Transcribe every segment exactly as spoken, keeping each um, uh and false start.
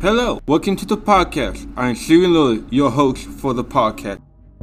Hello, welcome to the podcast. I'm Steven Lilly, your host for the podcast.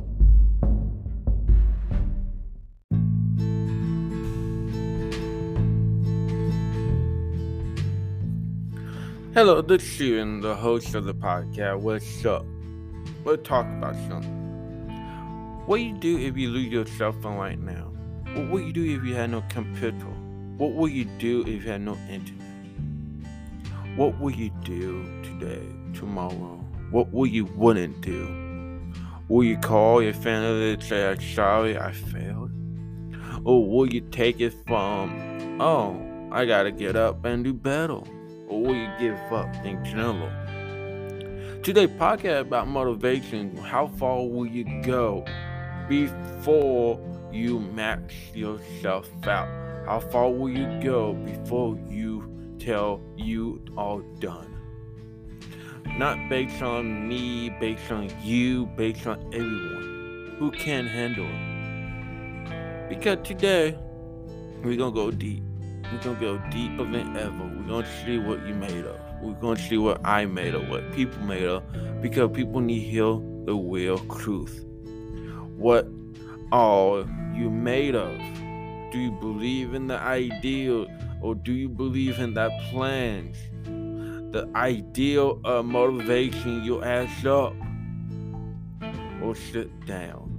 Hello, this is Steven, the host of the podcast. What's up? We'll talk about something. What do you do if you lose your cell phone right now? What will you do if you had no computer? What will you do if you had no internet? What will you do today, tomorrow? What will you wouldn't do? Will you call your family and say, I'm sorry, I failed? Or will you take it from, oh, I gotta get up and do better? Or will you give up in general? Today's podcast about motivation. How far will you go before you max yourself out? How far will you go before you tell you all done? Not based on me, based on you, based on everyone who can handle it. Because today, we're going to go deep. We're going to go deeper than ever. We're going to see what you made of. We're going to see what I made of, what people made of. Because people need to hear the real truth. What are you made of? Do you believe in the ideal, or do you believe in that plans? The ideal of motivation, your ass up or sit down.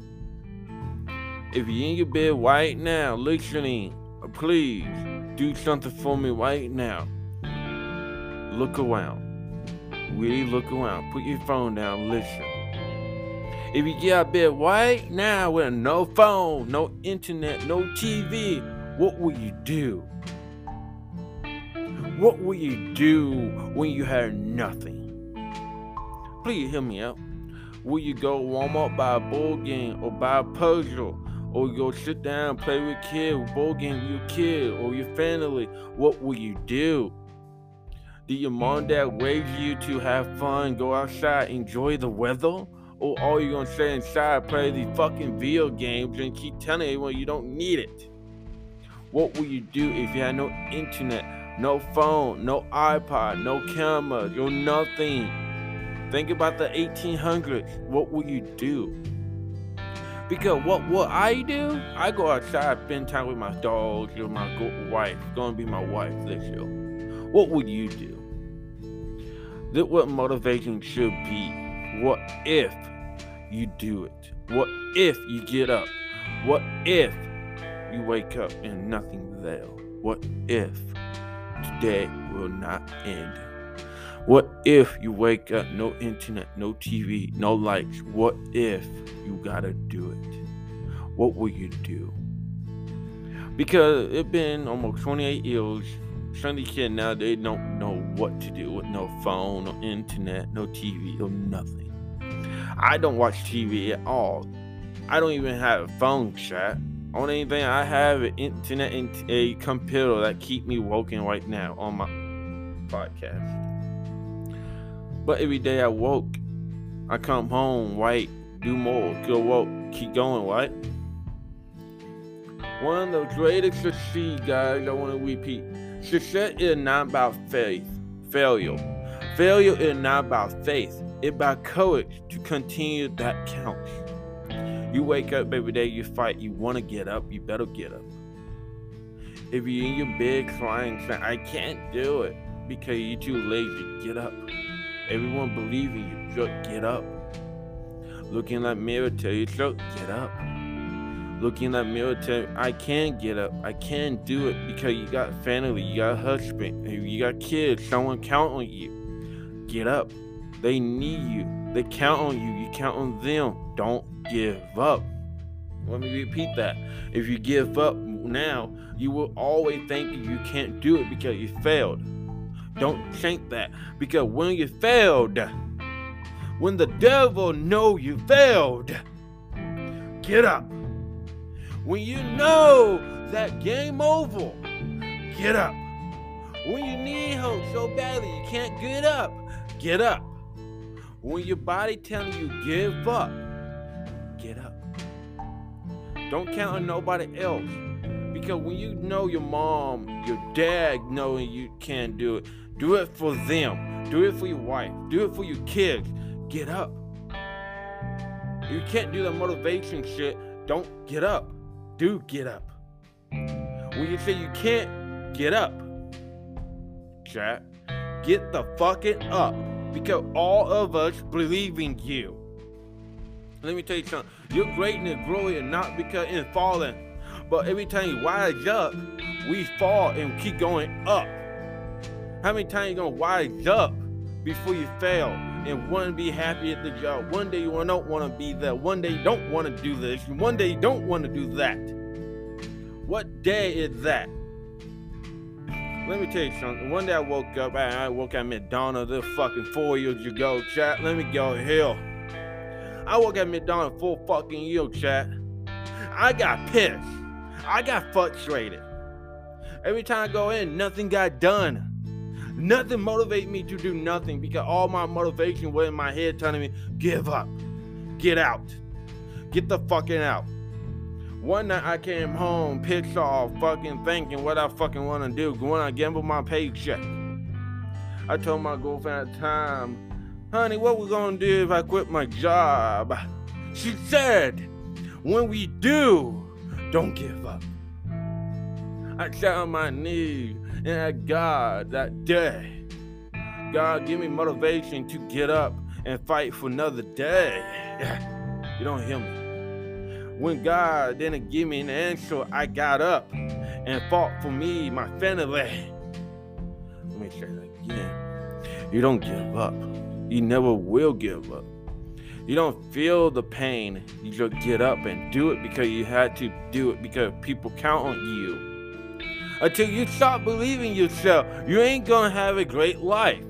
If you're in your bed right now listening, please do something for me right now. Look around. Really look around. Put your phone down. Listen. If you get out of bed right now with no phone, no internet, no T V, what will you do? What will you do when you have nothing? Please hear me out. Will you go Walmart, buy a board game, or buy a puzzle, or you go sit down and play with kids, board game with your kid or your family? What will you do? Do your mom and dad raise you to have fun, go outside, enjoy the weather? Or are you gonna stay inside, play these fucking video games and keep telling everyone you don't need it? What will you do if you had no internet, no phone, no iPod, no camera, no nothing? Think about the eighteen hundreds. What will you do? Because what will I do? I go outside, spend time with my dogs, with my wife, gonna be my wife this year. What would you do? That's what motivation should be. What if you do it? What if you get up? What if you wake up and nothing there? What if today will not end? What if you wake up, no internet, no T V, no lights? What if you gotta do it? What will you do? Because it's been almost twenty-eight years. Some of these kids now, they don't know what to do with no phone, no internet, no T V, no nothing. I don't watch T V at all. I don't even have a phone chat. Only thing I have is internet and a computer that keep me woken right now on my podcast. But every day I woke, I come home, right, do more, go woke, keep going, right? One of the greatest success, guys, I want to repeat. Success is not about faith, failure. Failure is not about faith. It's about courage to continue that counts. You wake up every day, you fight, you want to get up, you better get up. If you're in your bed crying, saying, I can't do it because you're too lazy, get up. Everyone believing you, just get up. Looking in that mirror, tell yourself, get up. Looking in that mirror, tell you, I can get up, I can do it because you got family, you got a husband, you got kids, someone count on you. Get up. They need you. They count on you. You count on them. Don't give up. Let me repeat that. If you give up now, you will always think you can't do it because you failed. Don't think that. Because when you failed, when the devil know you failed, get up. When you know that game over, get up. When you need hope so badly you can't get up, get up. When your body telling you give up, get up. Don't count on nobody else. Because when you know your mom, your dad knowing you can't do it, Do it for them. Do it for your wife. Do it for your kids. Get up. If you can't do the motivation shit, don't get up. Do get up. When you say you can't, get up. Chat. Get the fucking up. Because all of us believe in you. Let me tell you something. Your greatness growing not because in falling, but every time you rise up, we fall and keep going up. How many times you gonna rise up before you fail and want to be happy at the job? One day you don't want to be there. One day you don't want to do this. One day you don't want to do that. What day is that? Let me tell you something. One day I woke up, I woke at McDonald's this fucking four years ago, chat. Let me go here. I woke at McDonald's four fucking years, chat. I got pissed. I got frustrated. Every time I go in, nothing got done. Nothing motivated me to do nothing because all my motivation was in my head telling me, give up. Get out. Get the fucking out. One night I came home pissed off, fucking thinking what I fucking want to do. When I gamble my paycheck. I told my girlfriend at the time, honey, what we gonna do if I quit my job? She said, when we do, don't give up. I sat on my knees and asked God that day, God, give me motivation to get up and fight for another day. You don't hear me. When God didn't give me an answer, I got up and fought for me, my family. Let me say that again. You don't give up. You never will give up. You don't feel the pain. You just get up and do it because you had to do it because people count on you. Until you stop believing yourself, you ain't gonna have a great life.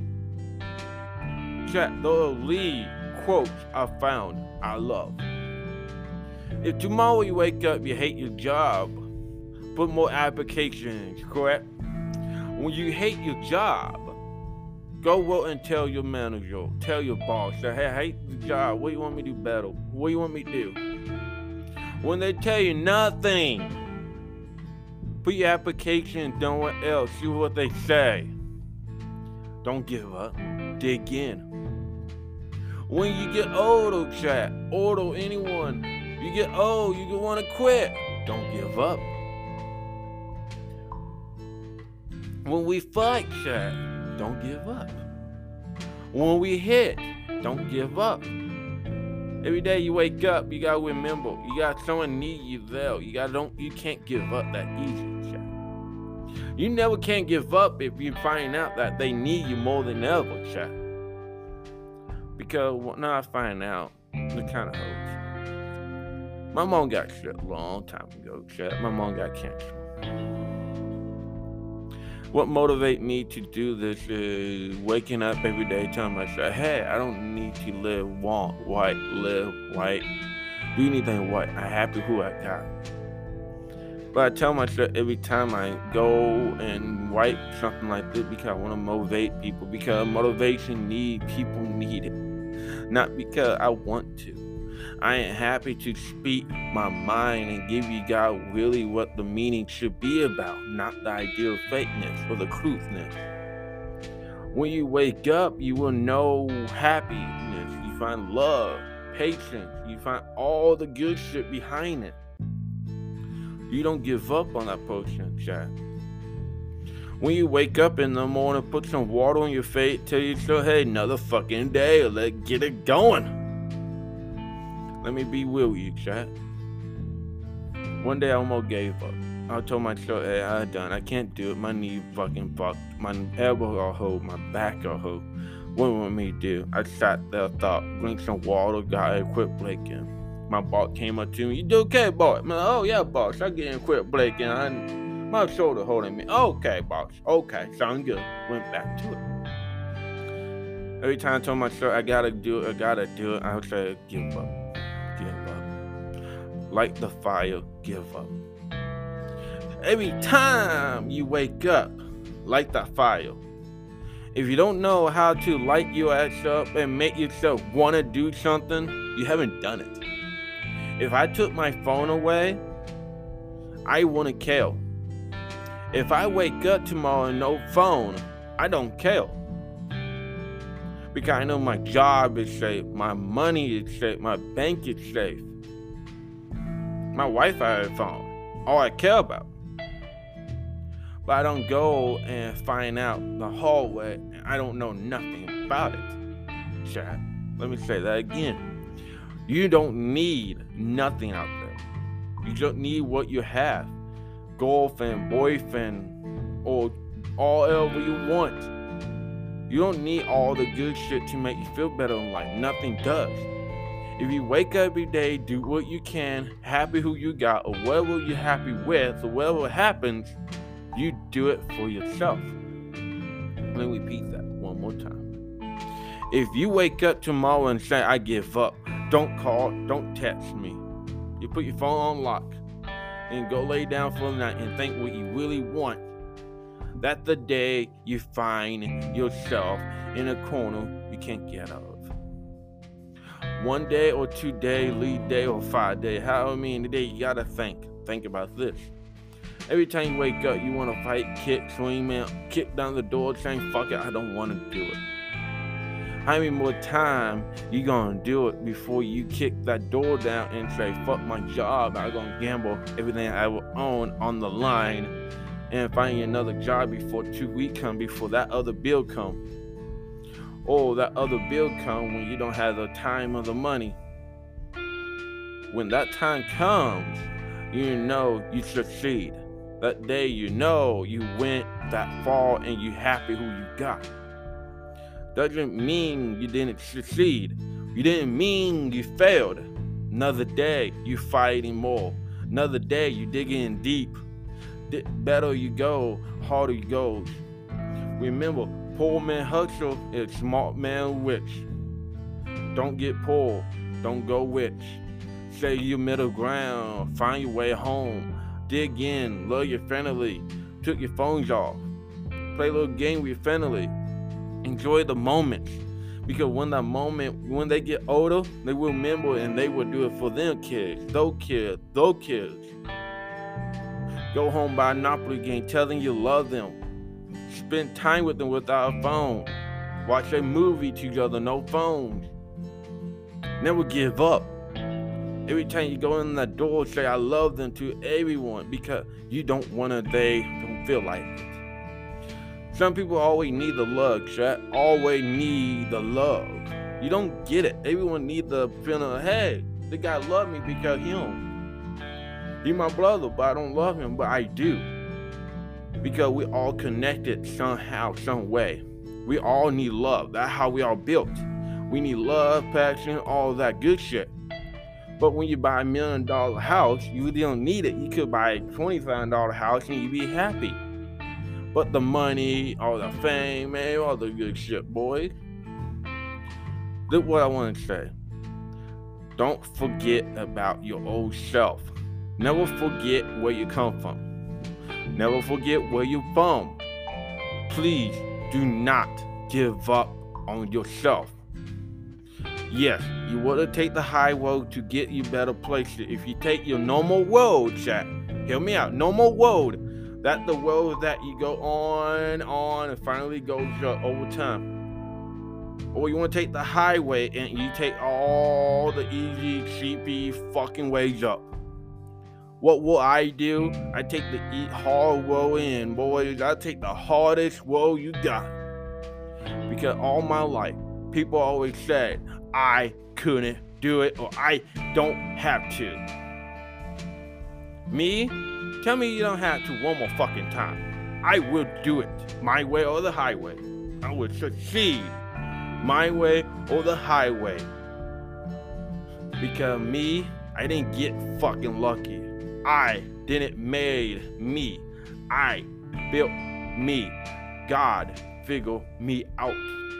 Chat, the lead quotes I found I love. If tomorrow you wake up, you hate your job, put more applications, correct? When you hate your job, go out and tell your manager, tell your boss, say, hey, I hate the job. What do you want me to do better? What do you want me to do? When they tell you nothing, put your application somewhere else. See what they say. Don't give up. Dig in. When you get older, chat, older, anyone, you get old, you want to quit. Don't give up. When we fight, chat, don't give up. When we hit, don't give up. Every day you wake up, you gotta remember, you got someone need you there. You gotta don't, you can't give up that easy, chat. You never can give up if you find out that they need you more than ever, chat. Because when I find out, it kind of hurts. My mom got shit a long time ago, chat. My mom got cancer. What motivates me to do this is waking up every day telling myself, hey, I don't need to live want, white, live white, do anything white. I'm happy who I got. But I tell myself every time I go and write something like this because I want to motivate people, because motivation need, people need it. Not because I want to. I ain't happy to speak my mind and give you guys really what the meaning should be about, not the idea of fakeness or the truthness. When you wake up, you will know happiness. You find love, patience. You find all the good shit behind it. You don't give up on that person, chat. When you wake up in the morning, put some water on your face, tell yourself, hey, another fucking day, let's get it going. Let me be real with you, chat. One day I almost gave up. I told myself, hey, I'm done. I can't do it. My knee fucking fucked. My elbow all hold. My back all hold. What do you want me to do? I sat there, thought, drink some water, got it, quit blinking. My boss came up to me. You do okay, boss? I'm like, oh, yeah, boss. I get in, quit blinking. I, my shoulder holding me. Okay, boss. Okay, sound good. Went back to it. Every time I told myself, I gotta do it, I gotta do it, I would say, give up. Give up. Light the fire, give up. Every time you wake up, light that fire. If you don't know how to light your ass up and make yourself want to do something, you haven't done it. If I took my phone away, I wouldn't care. If I wake up tomorrow and no phone, I don't care. Because I know my job is safe, my money is safe, my bank is safe. My wife I have found. All I care about. But I don't go and find out the hard way, and I don't know nothing about it. Chat. Let me say that again. You don't need nothing out there. You don't need what you have. Girlfriend, boyfriend, or all ever you want. You don't need all the good shit to make you feel better in life. Nothing does. If you wake up every day, do what you can, happy who you got, or whatever you're happy with, or whatever happens, you do it for yourself. Let me repeat that one more time. If you wake up tomorrow and say, I give up, don't call, don't text me. You put your phone on lock and go lay down for the night and think what you really want. That's the day you find yourself in a corner you can't get out of. One day or two day, lead day or five day, however many days, you gotta think. Think about this. Every time you wake up, you want to fight, kick, swing, man, kick down the door, saying, fuck it, I don't want to do it. How many more time you gonna do it before you kick that door down and say, fuck my job, I'm gonna gamble everything I will own on the line and find another job before two weeks come, before that other bill come. Or that other bill come when you don't have the time or the money. When that time comes, you know you succeed. That day you know you went that far and you happy who you got. Doesn't mean you didn't succeed. You didn't mean you failed. Another day you fighting more. Another day you digging deep. The better you go, harder you go. Remember, poor man hustle is smart man rich. Don't get poor, don't go rich. Stay your middle ground, find your way home. Dig in, love your family, took your phones off. Play a little game with your family. Enjoy the moments. Because when that moment, when they get older, they will remember and they will do it for them kids, those kids, those kids. Go home, buy a Monopoly game, tell them you love them. Spend time with them without a phone. Watch a movie together, no phones. Never give up. Every time you go in that door, say I love them to everyone because you don't want to, they don't feel like it. Some people always need the love, chat. Always need the love. You don't get it. Everyone needs the feeling of, hey, the guy love me because him. He's my brother, but I don't love him, but I do. Because we all connected somehow, some way. We all need love. That's how we are built. We need love, passion, all that good shit. But when you buy a million dollar house, you don't need it. You could buy a twenty thousand dollar house and you be happy. But the money, all the fame, man, all the good shit, boys. This is what I want to say. Don't forget about your old self. Never forget where you come from. Never forget where you're from. Please do not give up on yourself. Yes, you want to take the high road to get you better places. If you take your normal road, chat, hear me out, normal road, that's the road that you go on, on, and finally goes up over time. Or you want to take the highway and you take all the easy, cheapy fucking ways up. What will I do? I take the eat hard road in, boys. I take the hardest road you got. Because all my life, people always said, I couldn't do it or I don't have to. Me? Tell me you don't have to one more fucking time. I will do it. My way or the highway. I will succeed. My way or the highway. Because me, I didn't get fucking lucky. I didn't made me. I built me. God figured me out.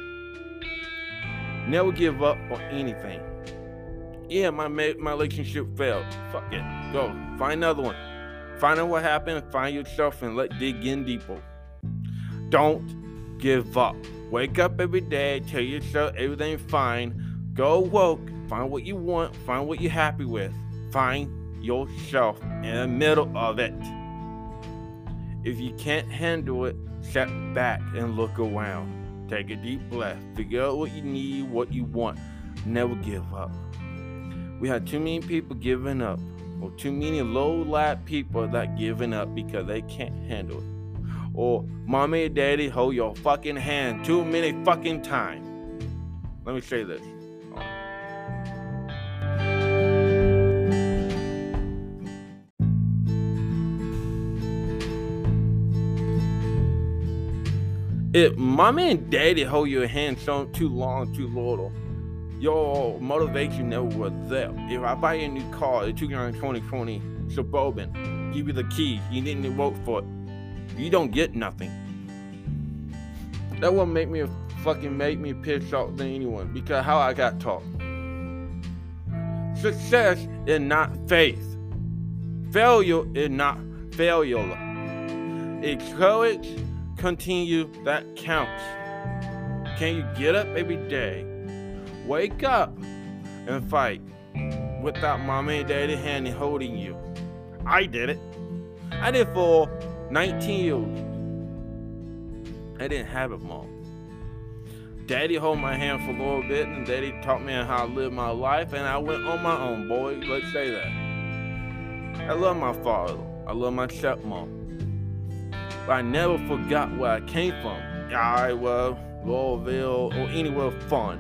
Never give up on anything. Yeah, my ma- my relationship failed. Fuck it. Go. Find another one. Find out what happened. Find yourself and let dig in deeper. Don't give up. Wake up every day. Tell yourself everything's fine. Go woke. Find what you want. Find what you're happy with. Find yourself in the middle of it. If you can't handle it, Step back and look around. Take a deep breath. Figure out what you need, what you want. Never give up. We have too many people giving up, or too many low-life people that giving up because they can't handle it. Or mommy and daddy hold your fucking hand too many fucking times. Let me say this. If mommy and daddy hold your hand so too long, too little, your motivation never was there. If I buy you a new car, a two thousand twenty Suburban, give you the keys, you didn't work for it, you don't get nothing. That would make me fucking make me pissed off than anyone, because how I got taught. Success is not faith. Failure is not failure. It's courage. Continue, that counts. Can you get up every day, wake up, and fight without mommy and daddy hand holding you? I did it. I did it for nineteen years. I didn't have it, mom. Daddy held my hand for a little bit, and daddy taught me how to live my life, and I went on my own, boy. Let's say that. I love my father. I love my stepmom. But I never forgot where I came from. I was Louisville or anywhere fun.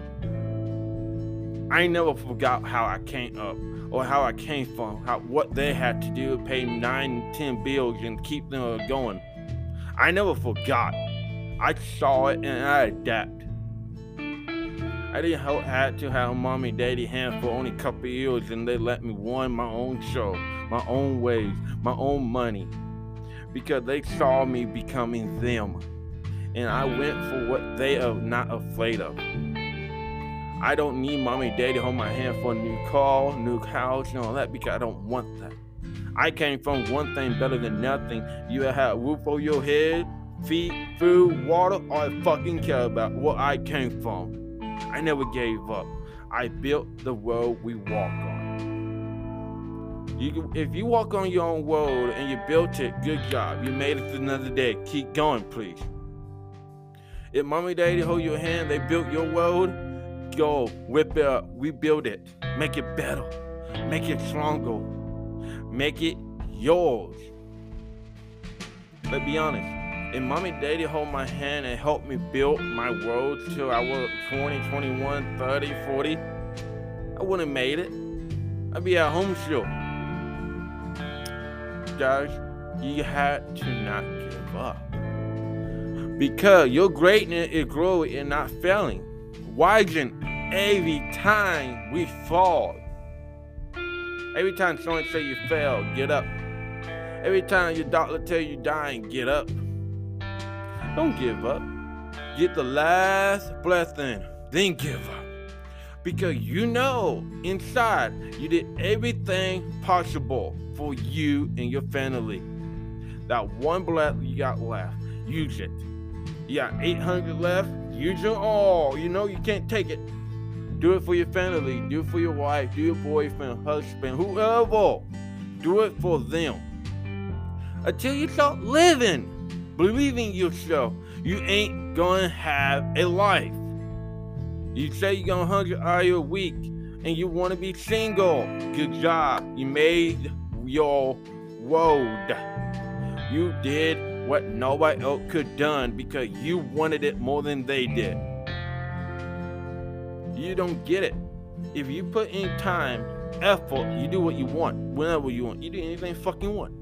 I never forgot how I came up, or how I came from, how what they had to do to pay nine, ten bills and keep them going. I never forgot. I saw it and I adapted. I didn't have to have mommy and daddy hand for only a couple of years, and they let me run my own show, my own ways, my own money. Because they saw me becoming them, and I went for what they are not afraid of. I don't need mommy and daddy hold my hand for a new car, new house, and all that, because I don't want that. I came from one thing better than nothing. You have a roof over your head, feet, food, water, all I fucking care about where I came from. I never gave up. I built the world we walk on. You, if you walk on your own road and you built it, good job. You made it to another day. Keep going, please. If mommy and daddy hold your hand, they built your road, go, whip it up, rebuild it, make it better, make it stronger, make it yours. Let's be honest. If mommy and daddy hold my hand and help me build my road till I was twenty, twenty-one, thirty, forty, I wouldn't have made it. I'd be at home still. Guys, you had to not give up, because your greatness is growing and not failing. Why isn't every time we fall, every time someone say you fail, get up? Every time your doctor tell you dying, get up. Don't give up. Get the last breath in, then give up. Because you know inside you did everything possible for you and your family. That one breath you got left, use it. You got eight hundred left, use it all. You know you can't take it. Do it for your family, do it for your wife, do your boyfriend, husband, whoever. Do it for them. Until you start living, believing yourself, you ain't gonna have a life. You say you're gonna one hundred hours a week and you wanna be single. Good job. You made your road. You did what nobody else could done because you wanted it more than they did. You don't get it. If you put in time, effort, you do what you want, whenever you want. You do anything you fucking want.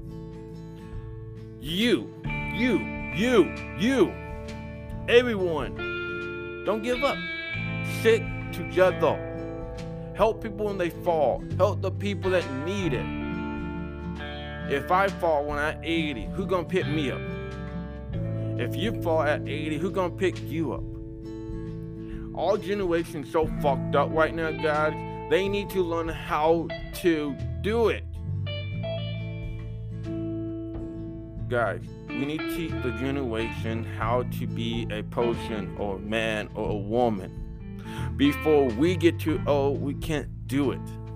You, you, you, you, everyone, don't give up. Stick together. Help people when they fall. Help the people that need it. If I fall when I'm eighty, who gonna pick me up? If you fall at eighty, who gonna pick you up? All generations so fucked up right now, guys. They need to learn how to do it. Guys, we need to teach the generation how to be a person or a man or a woman. Before we get too old, we can't do it.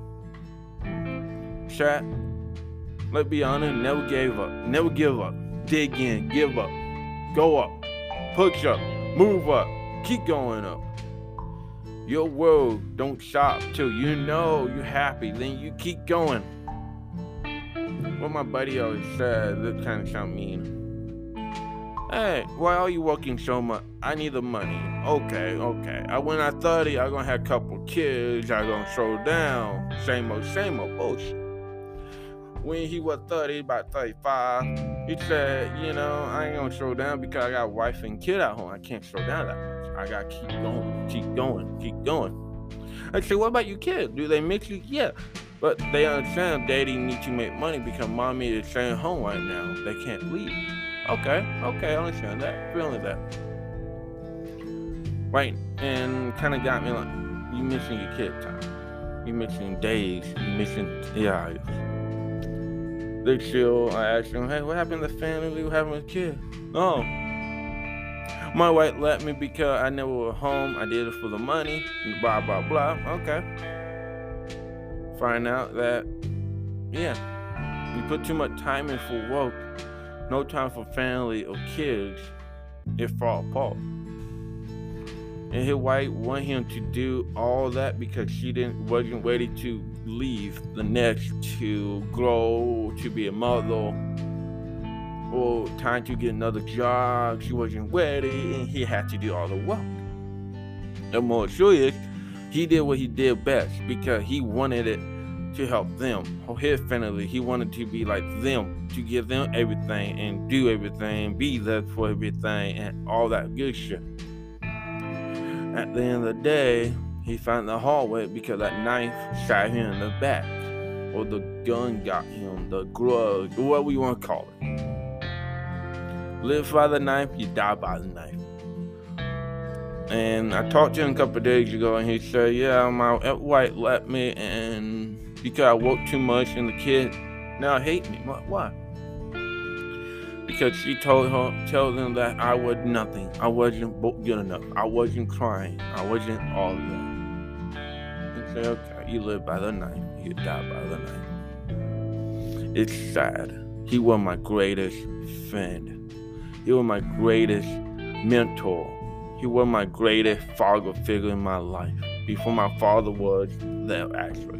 Chat, let's be honest, never gave up. Never give up. Dig in, give up. Go up. push up, move up, keep going up. Your world don't stop till you know you're happy, then you keep going. What my buddy always said, that kind of sound mean. Hey, why are you working so much? I need the money. Okay, okay. I when I'm thirty, I'm gonna have a couple kids. I'm gonna slow down. Same old, same old bullshit. When he was thirty, about thirty-five, he said, you know, I ain't gonna slow down because I got a wife and kid at home. I can't slow down that much. I gotta keep going, keep going, keep going. I said, what about your kids? Do they miss you? Yeah. But they understand daddy needs to make money because mommy is staying home right now. They can't leave. Okay, okay, I understand that. Feeling that. Right, and kind of got me like, you missing your kid time. You missing days. You missing, yeah. They chill. I asked them, hey, what happened to the family? What happened with kids? Oh, my wife let me because I never was home. I did it for the money. Blah, blah, blah. Okay. Find out that, yeah, we put too much time in for work. No time for family or kids, it fall apart. And his wife wanted him to do all that because she didn't wasn't ready to leave the nest to grow, to be a mother, or time to get another job. She wasn't ready, and he had to do all the work. The more serious, he did what he did best because he wanted it to help them, or his family. He wanted to be like them, to give them everything and do everything, be there for everything and all that good shit. At the end of the day, he found the hard way because that knife shot him in the back, or the gun got him, the grudge, or what we want to call it. Live by the knife, you die by the knife. And I talked to him a couple of days ago, and he said, yeah, my wife left me, and because I worked too much, and the kid now hate me. Why? Because she told her, tell them that I was nothing. I wasn't good enough. I wasn't crying. I wasn't all of that. He said, okay, you live by the knife. You die by the knife. It's sad. He was my greatest friend. He was my greatest mentor. He was my greatest father figure in my life. Before my father was there, actually.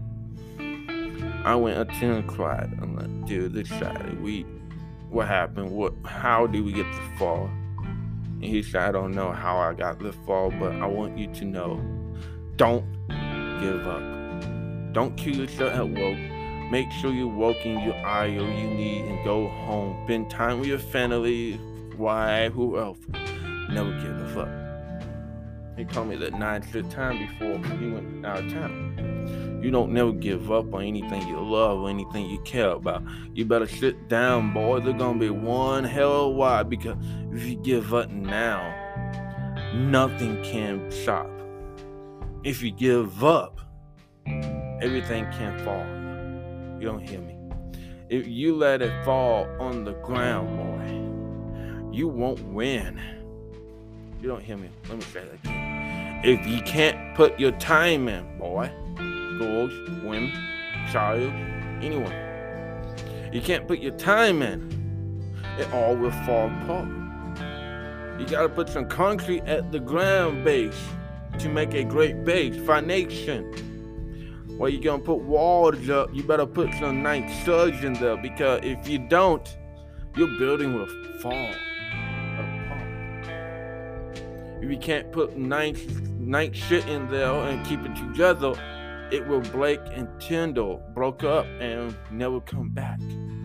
I went up to him and cried. I'm like, dude, this sad. We, what happened? What? How did we get this far? And he said, I don't know how I got this far, but I want you to know, don't give up. Don't kill yourself at work. Make sure you're working your iron you need and go home. Spend time with your family, wife, who else. Never give up. He told me that nine straight time before he went out of town. You don't never give up on anything you love or anything you care about. You better sit down, boy. There's gonna be one hell of a while, because if you give up now, nothing can stop. If you give up, everything can fall. You don't hear me? If you let it fall on the ground, boy, you won't win. You don't hear me? Let me say that again. If you can't put your time in, boy, girls, women, child, anyone, you can't put your time in, it all will fall apart. You gotta put some concrete at the ground base to make a great base, foundation. Well, you're gonna put walls up, you better put some nice studs in there, because if you don't, your building will fall apart. If you can't put nice, nice shit in there and keep it together, it will break and tindle, broke up, and never come back.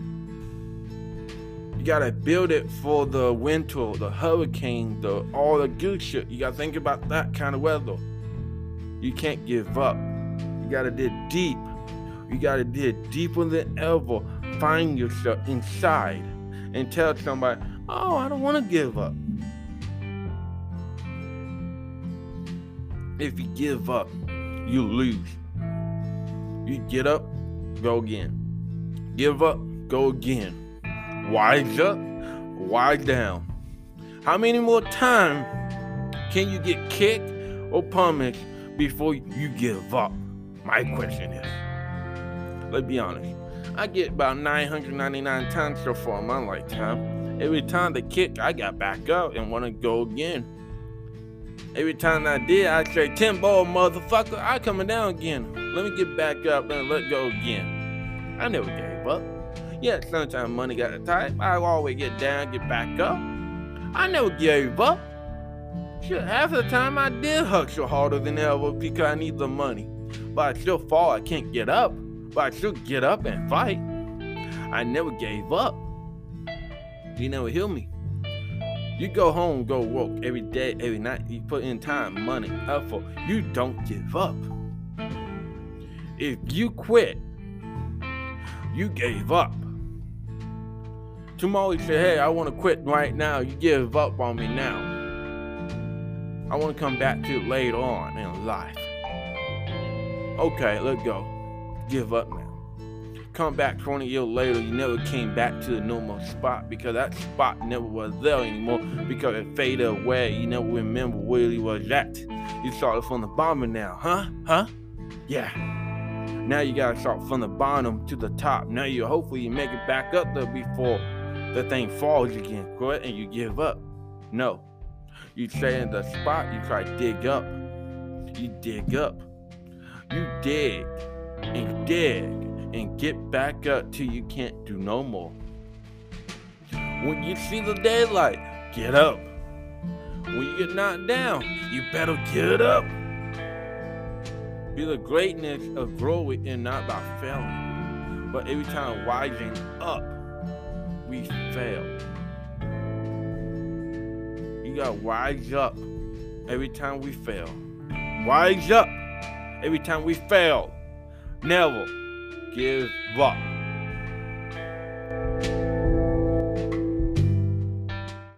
You gotta build it for the winter, the hurricane, the all the good shit. You gotta think about that kind of weather. You can't give up. You gotta dig deep. You gotta dig deeper than ever. Find yourself inside and tell somebody, oh, I don't want to give up. If you give up, you lose. You get up, go again. Give up, go again. Wise up, wise down. How many more times can you get kicked or punished before you give up? My question is, let's be honest. I get about nine hundred ninety-nine times so far in my lifetime. Every time they kick, I got back up and want to go again. Every time I did, I say, Timbo, motherfucker, I coming down again. Let me get back up and let go again. I never gave up. Yeah, sometimes money got tight. I always get down, get back up. I never gave up. Shit, half of the time I did hustle harder than ever because I need the money. But I still fall, I can't get up. But I still get up and fight. I never gave up. You never hear me. You go home, go work every day, every night. You put in time, money, effort. You don't give up. If you quit, you gave up. Tomorrow you say, hey, I want to quit right now. You give up on me now. I want to come back to it later on in life. Okay, let's go. Give up now. Come back twenty years later, you never came back to the normal spot because that spot never was there anymore because it faded away. You never remember where it was at. You started from the bottom now, huh? Huh? Yeah. Now you gotta start from the bottom to the top. Now you hopefully you make it back up there before the thing falls again, correct? And you give up. No. You stay in the spot, you try to dig up. You dig up. You dig and dig and get back up till you can't do no more. When you see the daylight, get up. When you get knocked down, you better get up. Be the greatness of growing and not by failing. But every time rising up, we fail. You gotta rise up every time we fail. Rise up every time we fail. Never give up.